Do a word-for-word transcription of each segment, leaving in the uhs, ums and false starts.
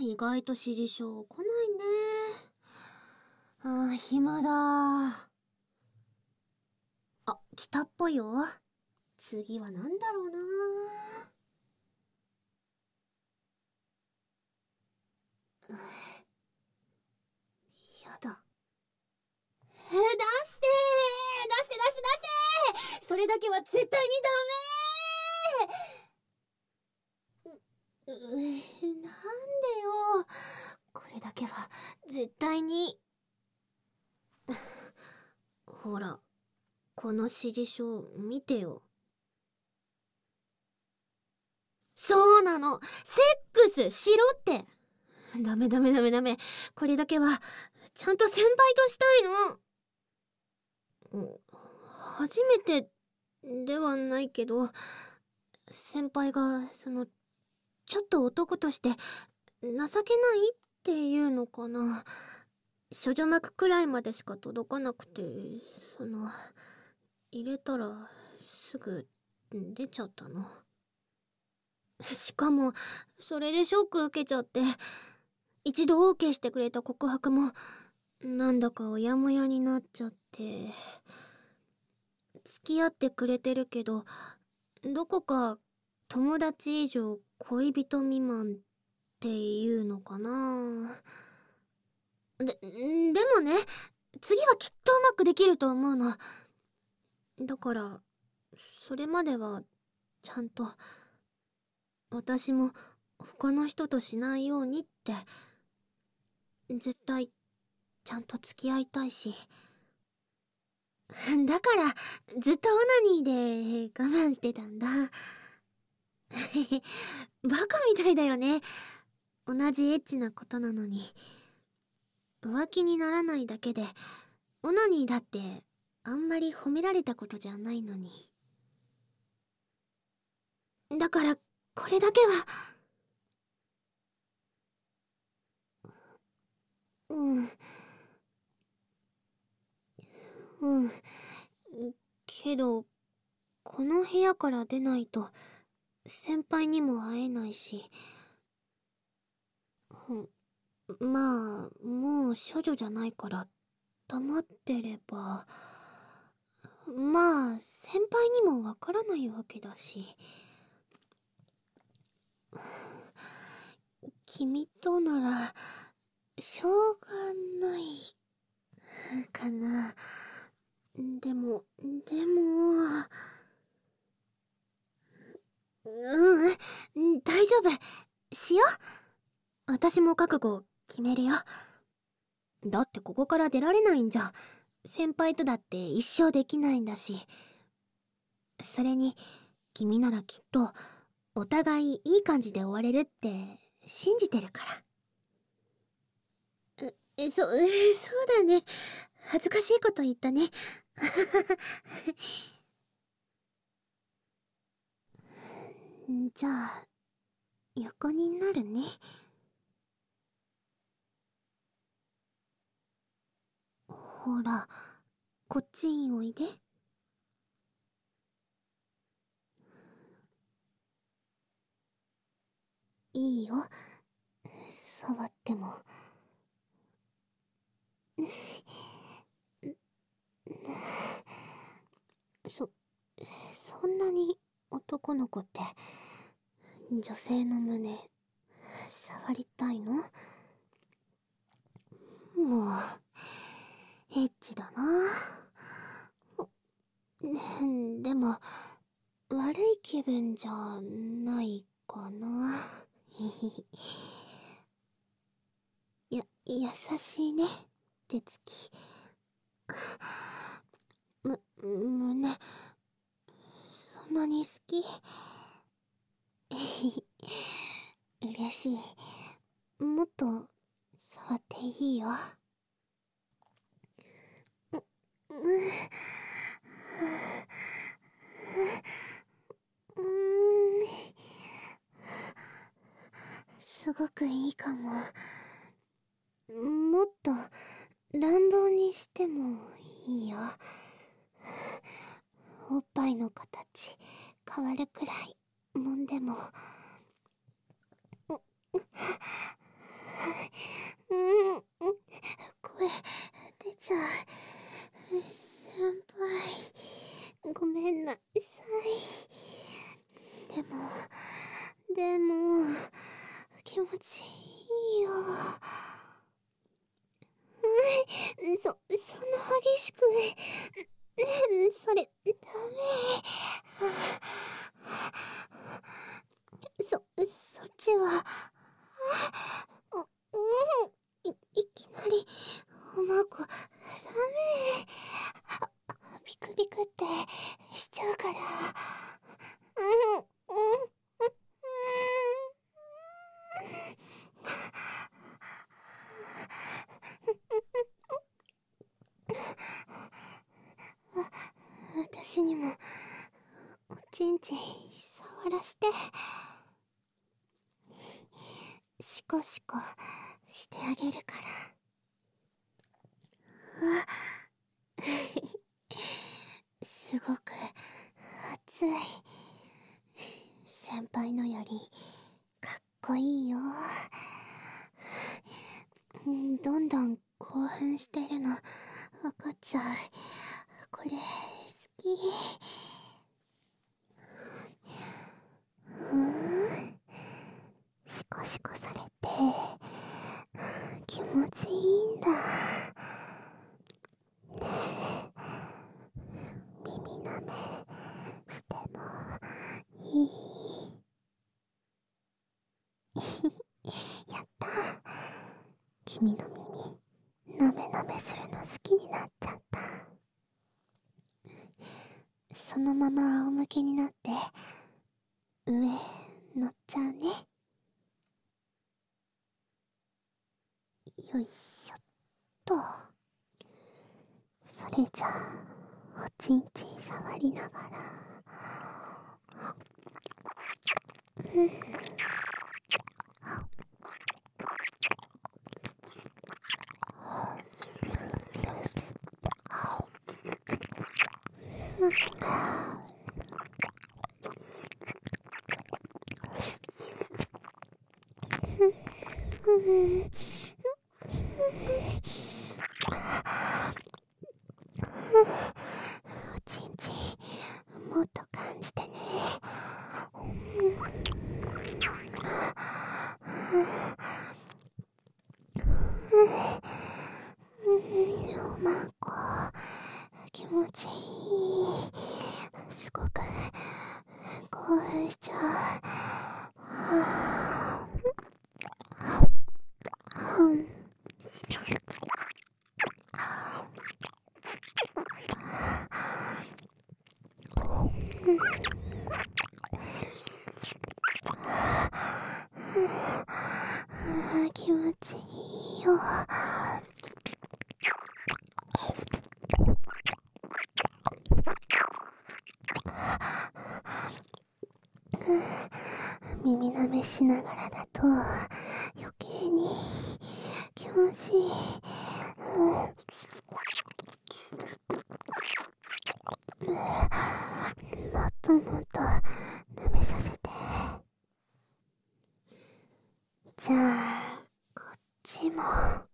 意外と指示書来ないね。あー、暇だー。あ、来たっぽいよ。次は何だろうな。やだ。えー、出してー、出して出して出して、それだけは絶対にダメー。う、うえ、なんでよ。これだけは絶対に。ほら、この指示書見てよ。そうなの、セックスしろって。ダメダメダメダメ、これだけはちゃんと先輩としたいの。初めてではないけど、先輩がそのちょっと男として情けないっていうのかな。処女膜くらいまでしか届かなくて、その入れたらすぐ出ちゃったの。しかもそれでショック受けちゃって、一度 OK してくれた告白もなんだかおやもやになっちゃって。付き合ってくれてるけど、どこか友達以上恋人未満っていうのかな。で、でもね、次はきっとうまくできると思うの。だから、それまではちゃんと私も他の人としないようにって、絶対ちゃんと付き合いたいし。だからずっとオナニーで我慢してたんだ。バカみたいだよね。同じエッチなことなのに。浮気にならないだけで、オナニーだってあんまり褒められたことじゃないのに。だからこれだけは。うんうんけど、この部屋から出ないと先輩にも会えないし、まあもう処女じゃないから黙ってれば、まあ先輩にもわからないわけだし。君とならしょうがないかな。でもでもうん大丈夫しよう。私も覚悟決めるよ。だってここから出られないんじゃ、先輩とだって一生できないんだし。それに君ならきっとお互いいい感じで終われるって信じてるから。え、そ、え、そうだね。恥ずかしいこと言ったね。じゃあ横になるね。ほら、こっちにおいで。いいよ、触っても。そ、そんなに男の子って女性の胸触りたいの？もうエッチだな。でも悪い気分じゃないかな。や、優しいね、手つき。む、胸そんなに好き？嬉しい。もっと触っていいよ。う、うん、うん、すごくいいかも。もっと乱暴にしてもいいよ。おっぱいの形変わるくらい揉んでも。 ちゃう。先輩、ごめんなさい。でも、でも、気持ちいいよ。うん、そ、そんな激しく、それ、ダメ。そ、そっちは、あ、うん、い、いきなり、おまこ、ダメ。ビクビクってしちゃうから。うん、うん、うん。私にもおちんちん触らして、シコシコしてあげるから。あすごく熱い。先輩のよりかっこいいよ。どんどん興奮してるの分かっちゃう。これ好き。うん、シコシコされて気持ちいいんだ。ねえ、耳なめしてもいい？やった。君の耳なめなめするの好きになっちゃった。そのまま仰向けになって上乗っちゃうね。よいしょっと。それじゃあおちんちん触りながら、うん、おちんちんもっと感じてね。おまんこ気持ちいい。すごく興奮しちゃう。気持ちいいよ。耳なめしながらだと余計に気持ちいい。うん、もっともっと舐めさせて。じゃあこっちも。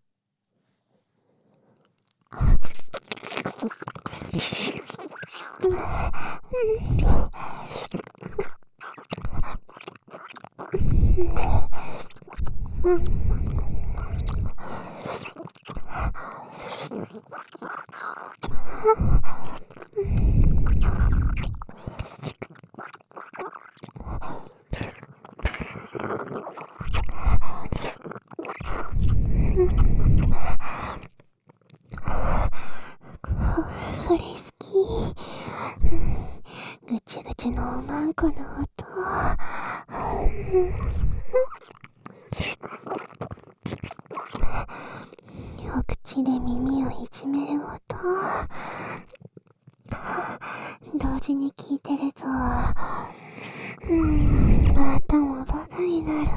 これ好き。ぐちぐちのおまんこの音。お口で耳をいじめる音。同時に聞いてると、うん、頭バカになる。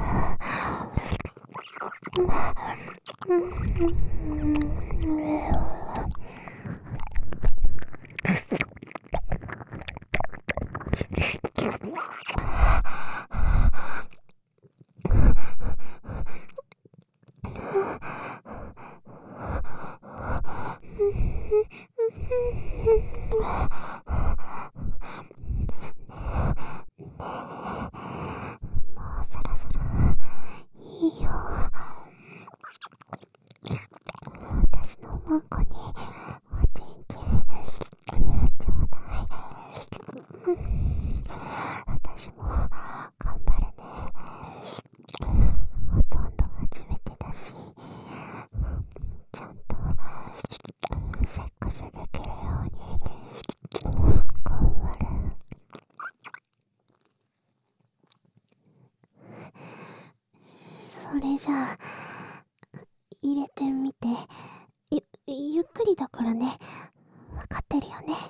それじゃあ、入れてみて。ゆ、ゆっくりだからね。わかってるよね。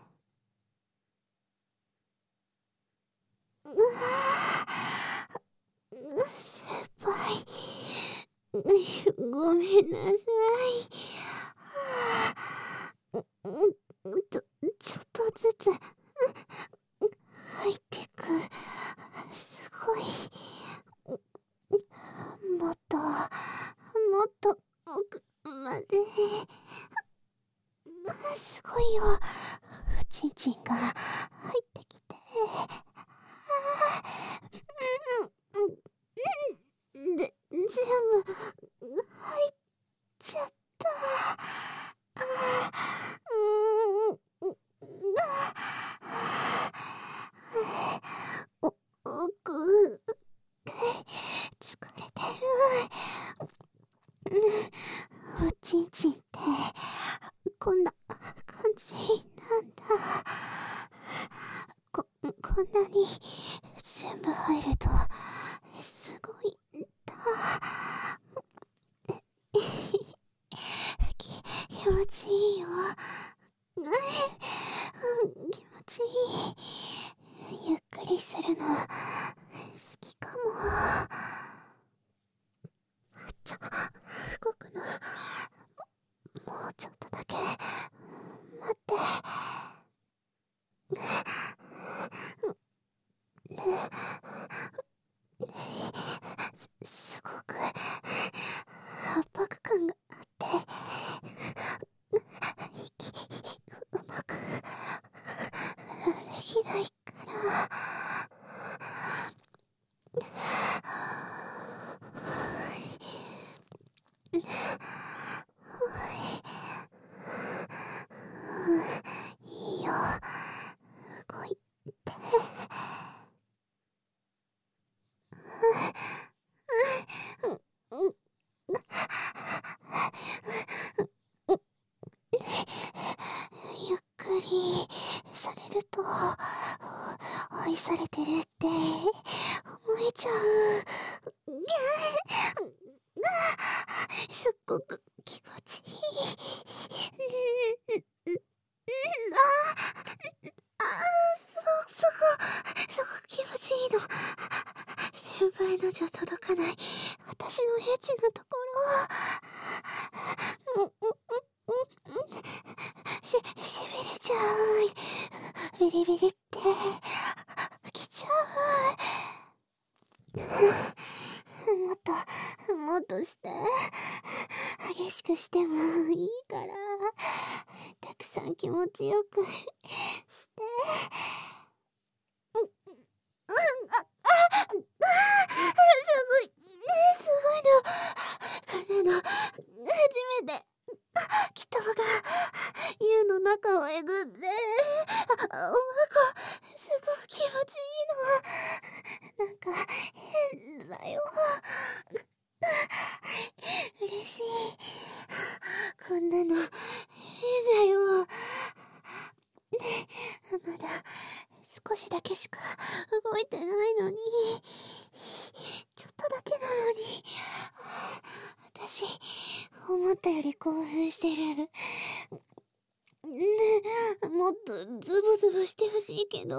うわぁ、先輩。ごめんなさい。はぁ、ちょ、ちょっとずつ、入ってく。すごい。もっと、もっと奥まで。すごいよ。おちんちんが入ってきて。うんうん、で、全部入っちゃった。うん、お、奥、疲れてる。おちんちんってこんな感じなんだ。こ、こんなに全部入るとすごいんだ。き、気持ちいいよ。気持ちいい。ゆっくりするの好きかも。ちょ、動くのもうちょっとだけ待って。す、すごく圧迫感があって息うまくできないからいいよ、動いて。ゆっくりされると愛されてるって思えちゃう。すっごく気持ちいい。ああ、そ、そこ、そこ気持ちいいの。先輩のじゃ届かない私のエッチなところ。うん、うん、うん、うん。し、しびれちゃう。ビリビリってきちゃう。もっと、もっとして。激しくしてもいいから。たくさん気持ちよくして。うん、うん、あ、あ、あ、すごい、すごいの。こんなの、初めて。北が、湯の中をえぐって、あ、おまこ、すごく気持ちいいの。なんか、変だよ。嬉しい。こんなの、変だよ。まだ、少しだけしか動いてないのに。ちょっとだけなのに。私、思ったより興奮してる。ね、もっとズブズブしてほしいけど、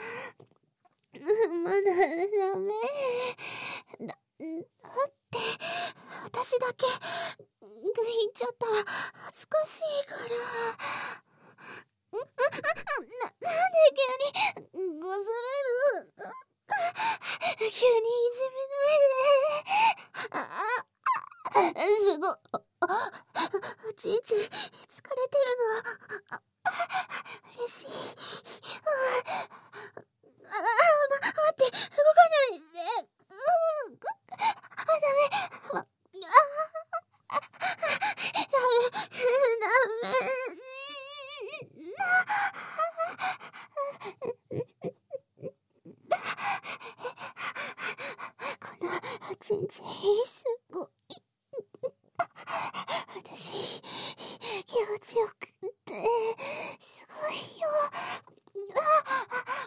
まだダメ。だ、だって、私だけ、グイっちゃったら恥ずかしいから。な、なんで急に、ごずれる。急にいじめないで。あ、すご、あ、おちんちん、疲れてるの。嬉しい。あ、ま、待って、動かないで。うん、あ、ダメ。ま、あ、ダメ、ダメ。このおちんちん、すごい。私、気持ちよくって、すごいよ。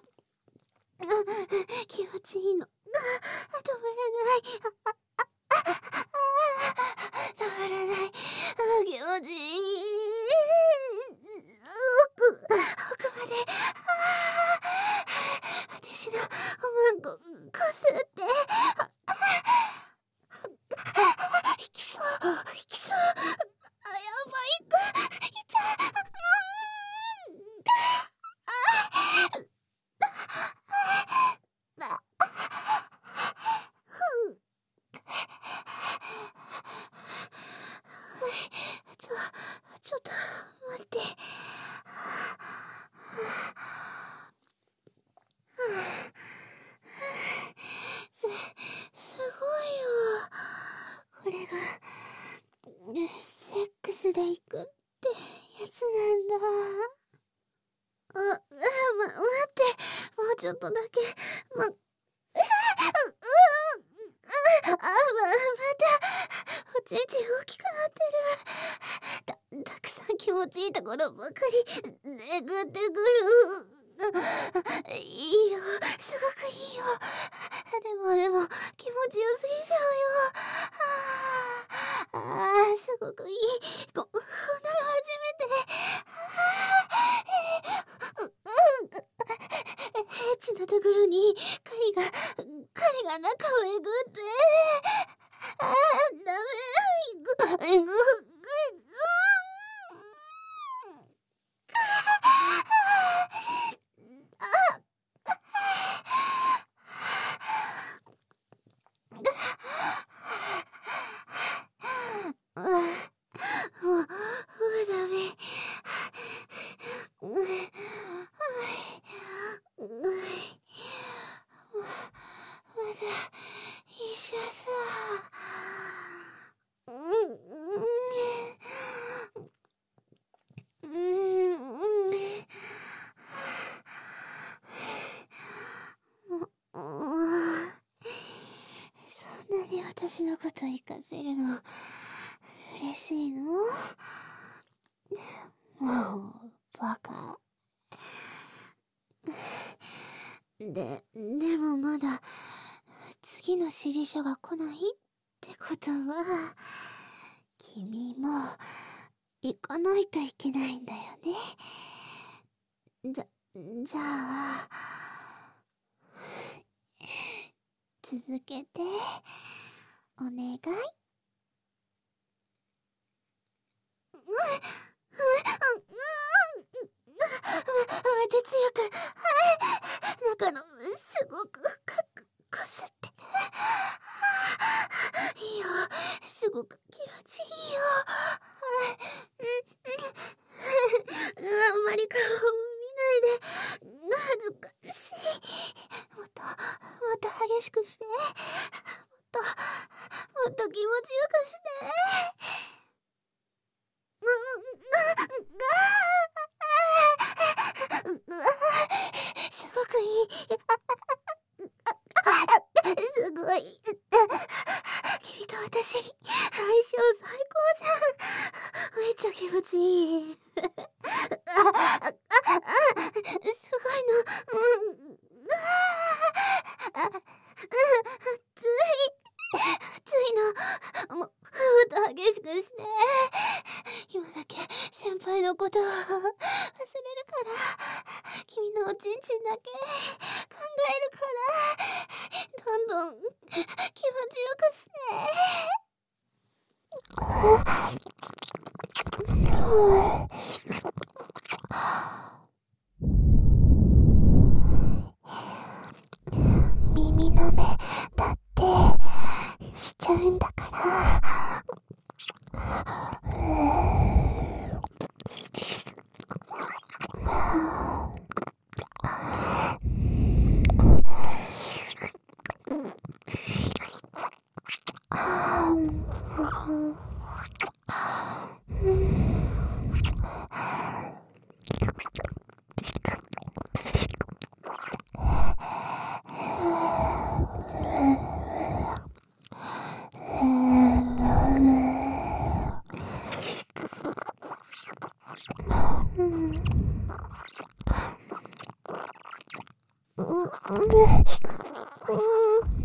あ、気持ちいいの。止まらない。あ、あ、あ、 ちいい。奥、奥まで。私のおまんこ、こすって。いきそう、いきそう。あ、やばい。いっちゃう。ちょ、ちょっと待って。す、すごいよ。これが、セックスで行くってやつなんだ。あ、ま、待って。もうちょっとだけ。ま、う、う、あ、ま、また、おちんち大きくなってる。た、たくさん気持ちいいところばかり、めぐってくる。いいよ、すごくいいよ。でもでも、気持ちよすぎちゃうよ。あー、あー、すごくいい。こ、こんなの初めて。エッチなところに、狩りが、狩りが中をえぐって。あー、ダメ。ぐ、ぐ、ぐ、ぐ、もう、もうダメ。う、う、う、まだ一緒さ。うん、うん、うん、うん。そんなに私のこと行かせるの嬉しいの？もうバカ。で、でもまだ次の指示書が来ないってことは、君も行かないといけないんだよね。じゃ、じゃあ、続けて、お願い。うん、うん、うん、まで強く、中の、すごく深く、こすってる。いいよ、すごく気持ちいいよ。あんまり顔を見ないで、恥ずかしい。もっと、もっと激しくして。もっと、もっと気持ちよくして。すごくいい。すごい。君と私、相性最高じゃん。めっちゃ気持ちいい。すごいの。熱い。熱いの。も、もっと激しくして。今だけ先輩のことを忘れるから、君のおちんちんだけ考えるから、どんどん気持ちよくして。耳の目だってしちゃうんだから。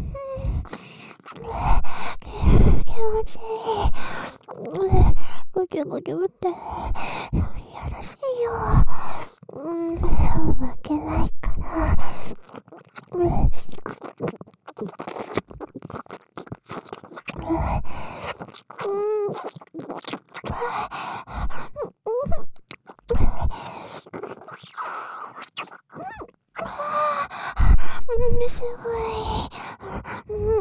気持ちいい。おち息が眠ってやらしいよ。うん、負けないからうん、すごい。うん。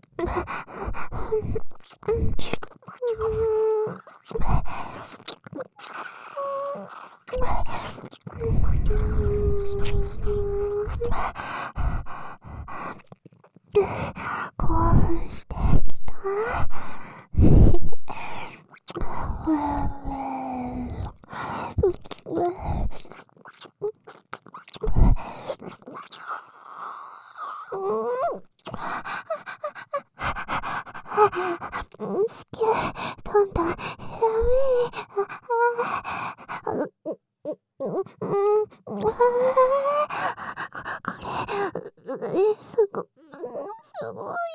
興奮してきた。子宮どんどんダメ。これすごすごい。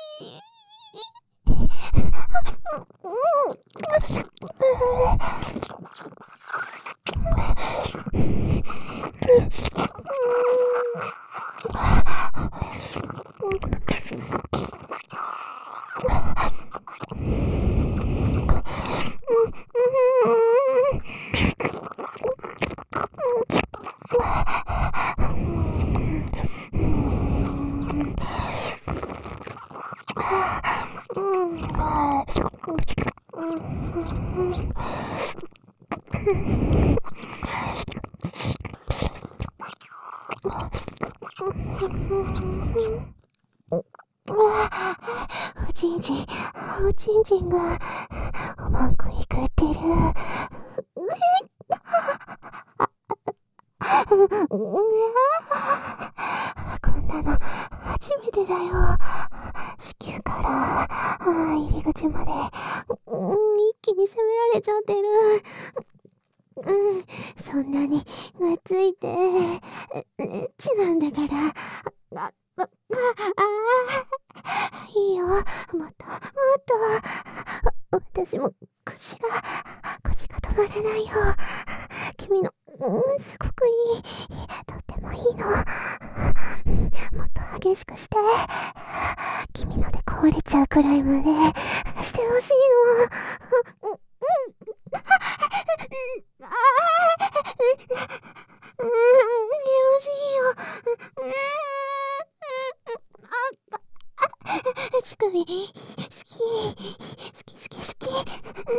おちんちん、おちんちんがうまくいくってる。こんなの初めてだよ。子宮から入り口まで、うん、一気に攻められちゃってる。うん、そんなにがっついてエッチなんだから。あ、あ、あ、あ、いいよ。もっと、もっと。私も腰が、腰が止まらないよ。君の、うん、すごくいい。とってもいいの。もっと激しくして。君ので壊れちゃうくらいまでしてほしいの。うん、うん。ああ、うん、よろしいよ。うん、あ、乳首、好き、好き、好き、好き。も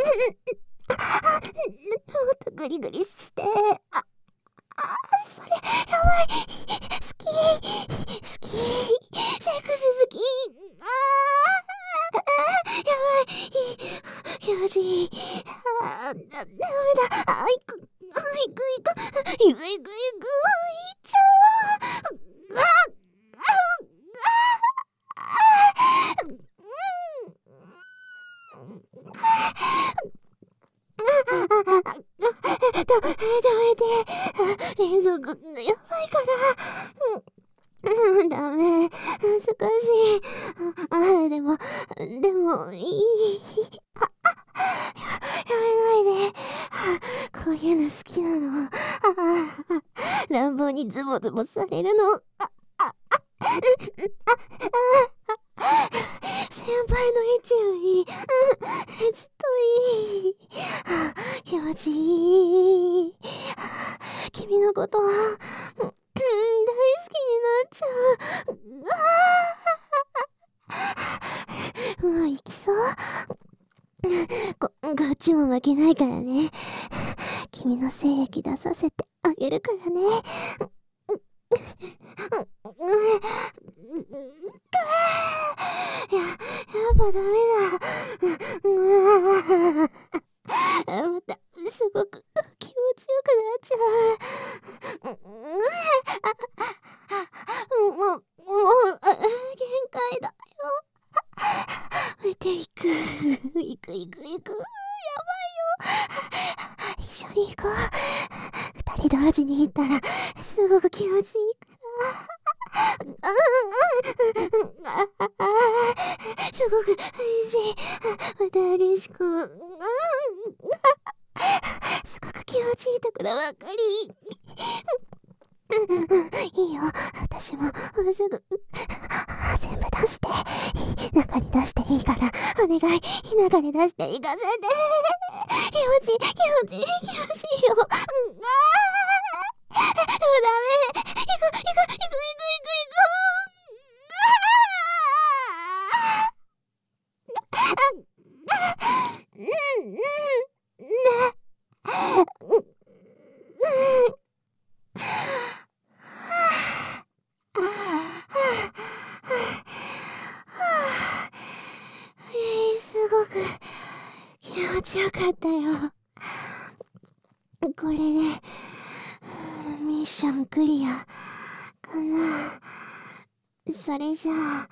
っとグリグリして。あ、あ、それ、やばい。好き、好き、セックス好き。ああ、やばい。気持ちいい。あ、ダメだ。あ、いく、あ、いくいく、いくいくいく、いっちゃう。あ、あ、あ、ダメで。連続、やばいから。うん、ダメ。難しい。あ、でも、でも、いい。あ、あ、や、やめないで。こういうの好きなの。あ、乱暴にズボズボされるの。あ、あ、あ、先輩の位置より、ずっといい。気持ちいい。君のことは、大好きになっちゃう。うわ、行きそう。こ、こっちも負けないからね。君の精液出させてあげるからね。や、やっぱダメだ。また、すごく気持ちよくなっちゃう。もう、もう、限界だよ。ていく。いくいくいく。やばいよ。一緒に行こう。二人同時に行ったら、すごく気持ちいいから。すごく美味しい。また激しく。 すごく気持ちいいところばっかり。いいよ、私もすぐ全部出して、中に出していいから、お願い、中に出して行かせて。気持ちいい、気持ちいい、気持ちいいよ。ああ、ダメ。行く、行く、行く、行く、行く、行く。うん、うん、うん、すごく気持ちよかったよ。これでミッションクリアかな。それじゃあ、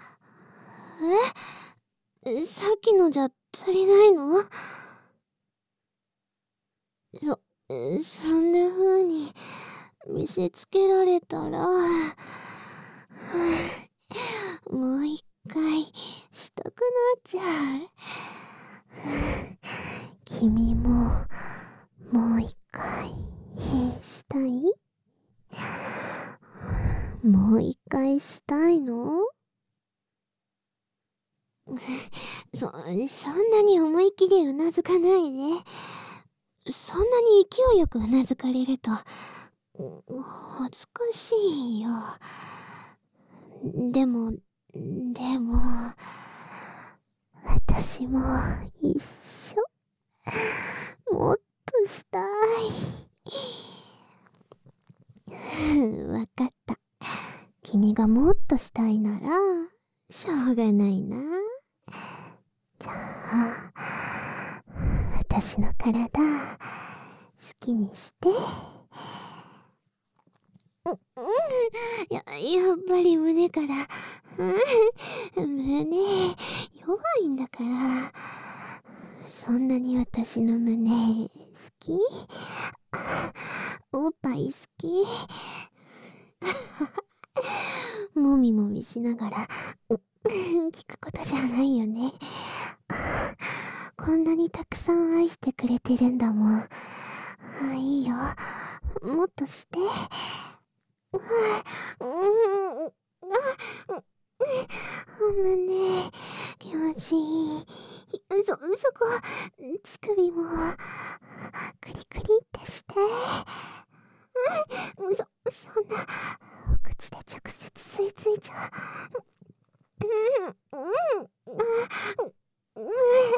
え、さっきのじゃ足りないの？そ、そんな風に見せつけられたら、もう一回したくなっちゃう。君ももう一回したい？もう一回したいの？そ、そんなに思い切りうなずかないで。そんなに勢いよくうなずかれると、恥ずかしいよ。でも、でも、私も一緒。もっとしたい。わかった。君がもっとしたいなら、しょうがないな。じゃあ、私の体、好きにして。うん、うん、や、やっぱり胸から、うん、胸、弱いんだから。そんなに私の胸、好き？おっぱい好き？もみもみしながら、聞くことじゃないよね。こんなにたくさん愛してくれてるんだもん。いいよ。もっとして。胸、気持ちいい。そ、そこ、乳首も、クリクリってして。そ、そんな、口で直接吸い付いちゃう。うん、うん、うん、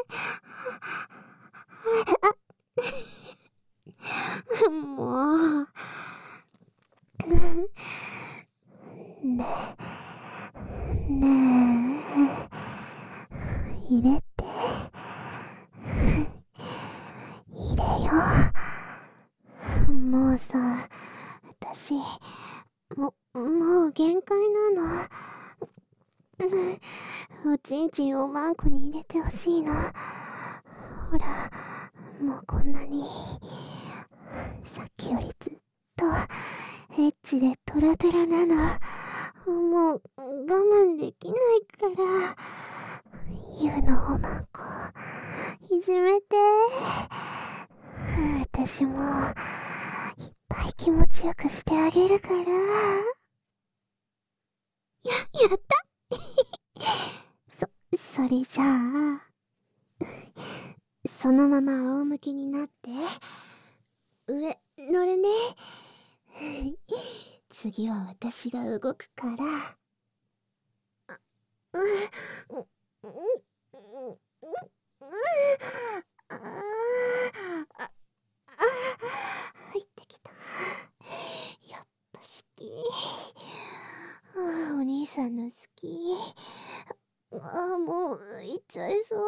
うん。もう。ねえ、ねえ、入れて。入れよう。もうさ、私、も、もう限界なの。おちんちんをマンコに入れてほしいの。ほら、もうこんなに、さっきよりずっと、エッチでトラトラなの。もう、我慢できないから、ゆうのおまんこ、いじめて。私も、いっぱい気持ちよくしてあげるから。や、やったそ、それじゃあ、そのまま仰向けになって、上、乗るね。次は私が動くから。うん、うん、うん、うん、うん、ああ、あ、入ってきた。やっぱ好き。ああ、お兄さんの好き。ああ、もう、いっちゃいそう。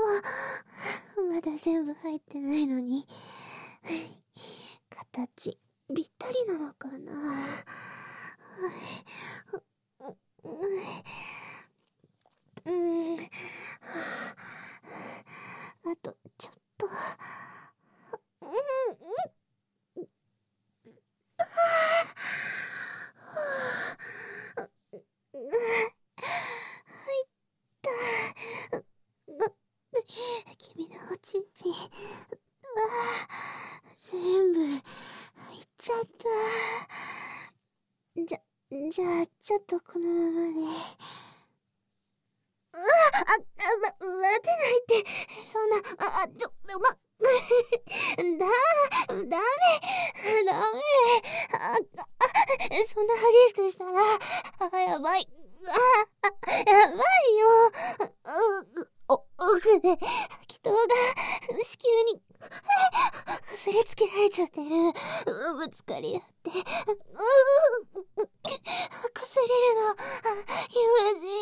まだ全部入ってないのに。形、ぴったりなのかな。うん。あと、ちょっと。うん、うん。入った。君のおちんちん。うわま、待てないって、そんな、あ、ちょ、ま、だ、ダメ、ダメ、あ、あ、そんな激しくしたら、あ、やばい、あ、やばいよ、お、奥で、祈祷が、子宮に、こすりつけられちゃってる、ぶつかり合って、こすれるの、気持ちい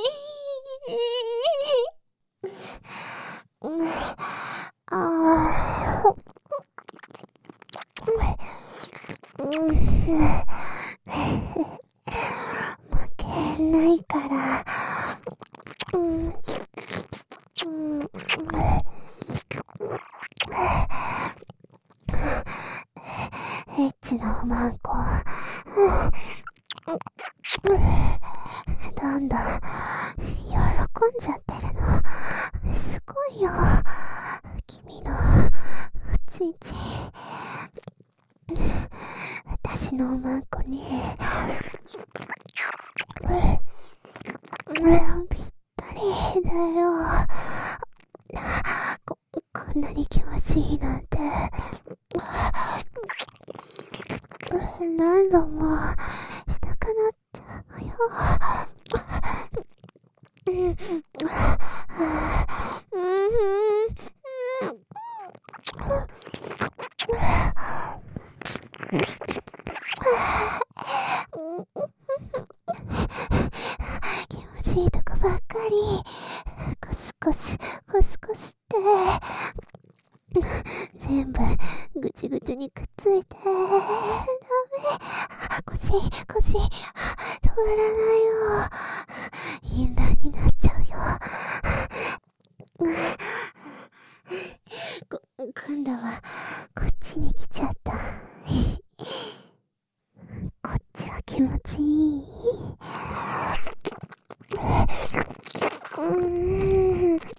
い。うん、あー、うん、負けないから、うん、うん、エッチのマンコ、どんどん喜んじゃってるの。すごいよ。君のおちんちん、私のマンコにぴったりだよ。こ、こんなに気持ちいいなんて。何度もしたくなっちゃうよ。うん、うん、気持ちいいとこばっかり。コスコス、コスコスって全部ぐちぐちにくっついて、ダメ。腰、腰、止まらないよ。淫乱になっちゃうよ。こ、今度はこっちに来ちゃった。こっちは気持ちいい。うーん。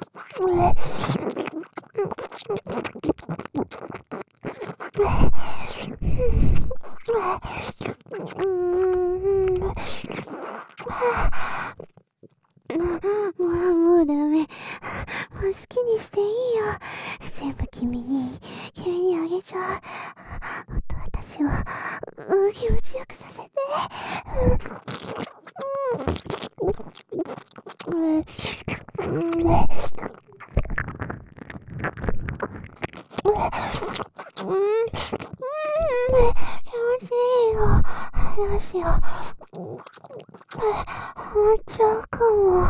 もう、もうダメ。もう好きにしていいよ。全部君に、君にあげちゃう。もっと私を、うん、気持ちよくさせて。うん。うん。うん。気持ちいいよ。どうしよう。ハマっちゃうかも。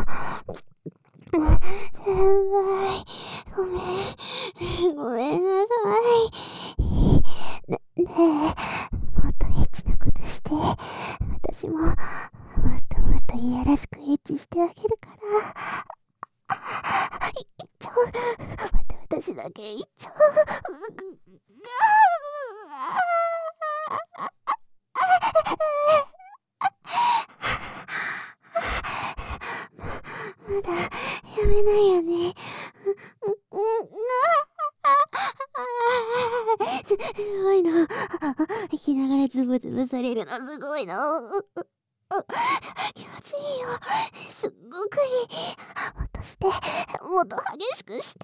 先輩、ごめん。ごめんなさい。ね、ねえ、もっとエッチなことして、私も、もっともっといやらしくエッチしてあげるから。いっちょ、また私だけいっちょ。まだやめないよね。す、すごいの。生きながらズブズブされるのすごいの。気持ちいいよ。すっごくいい。もっとして、もっと激しくして。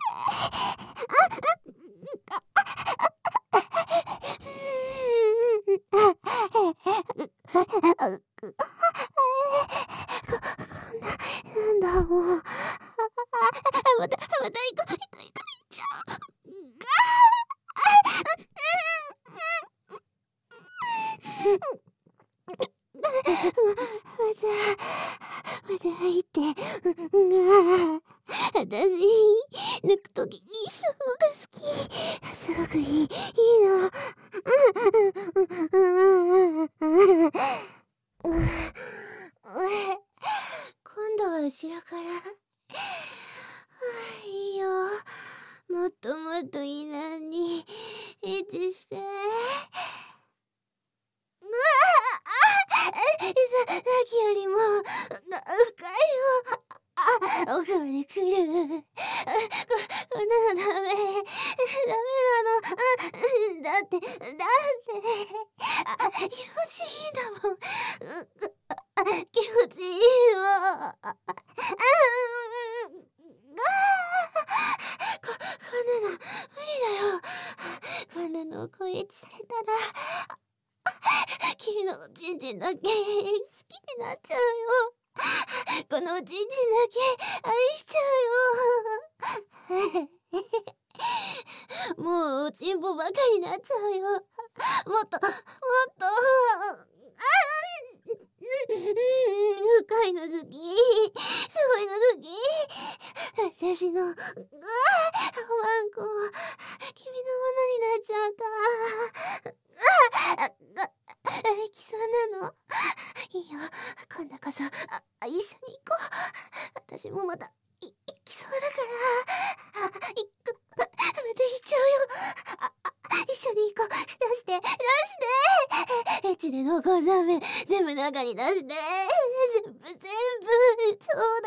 なんだもう。また、また行こう、行こう、行こう、行っちゃう。また、また入って、私、抜くときにすごく好き。すごくいい、いいの。今度は後ろから。いいよ。もっともっといいのに、エッチして。うわあ、さ、さっきよりも、深いよ。あ、奥まで来る。こ、こんなのダメ。ダメなの。だって、だって、あ、気持ちいいんだもん。気持ちいいの。 の声されたら君のおちんちんだけ好きになっちゃうよ。このおちんちんだけ愛しちゃうよ。もうおちんぽばかりになっちゃうよ。もっともっと深いの好き、すごいの好き。私のうわおわんこ君のものになっちゃった。行きそうなの？いいよ、今度こそあ一緒に行こう。私もまたい行きそうだから。あ行く、また行っちゃうよ。あ一緒に行こう。出して出してエッチで濃厚ザーメン全部中に出して、全部全部ちょうだ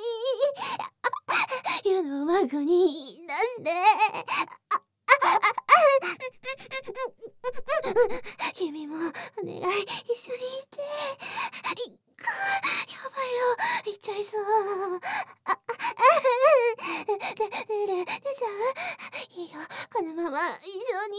い。湯の孫に出して君もお願い、一緒に行って。行く、やばいよ、行っちゃいそう。あで出る、出ちゃう。いいよ、このまま一緒に。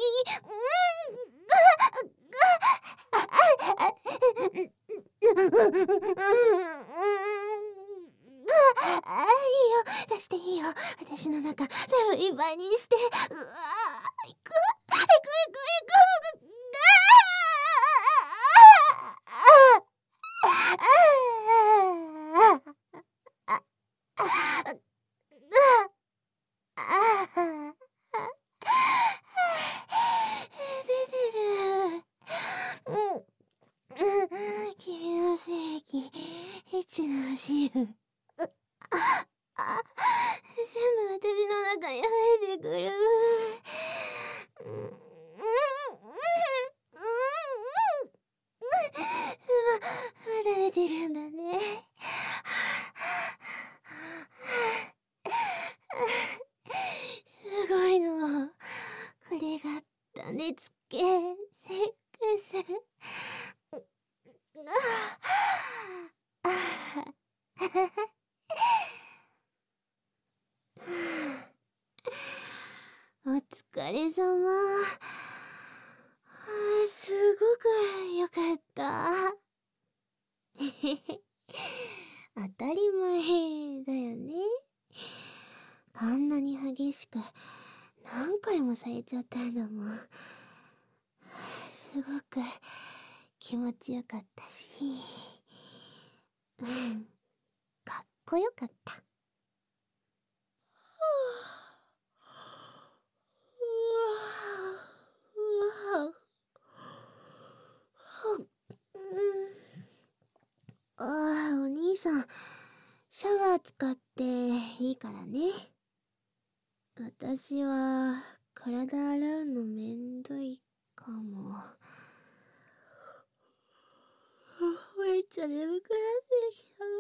あいいよ、出していいよ。私の中全部いっぱいにして。うわー、行く、行く、行く、行く。出てる。君の性器、エッチな足湯。あ、全部私の中に入ってくる。うんうんうんま、まだ出てるんだね。すごいの。これが種付けセックス。あお疲れ様。すごくよかった。当たり前だよね。あんなに激しく何回もされちゃったんだもん。すごく気持ちよかったし、かっこよかった。ああ、お兄さん、シャワー使っていいからね。私は体洗うのめんどいかも。めっちゃ眠くなってきた。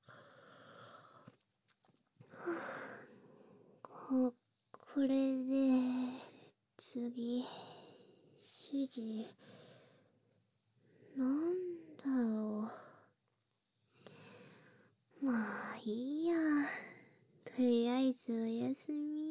こ、これで、次、指示、なんだろう。まあいいや。とりあえずおやすみ。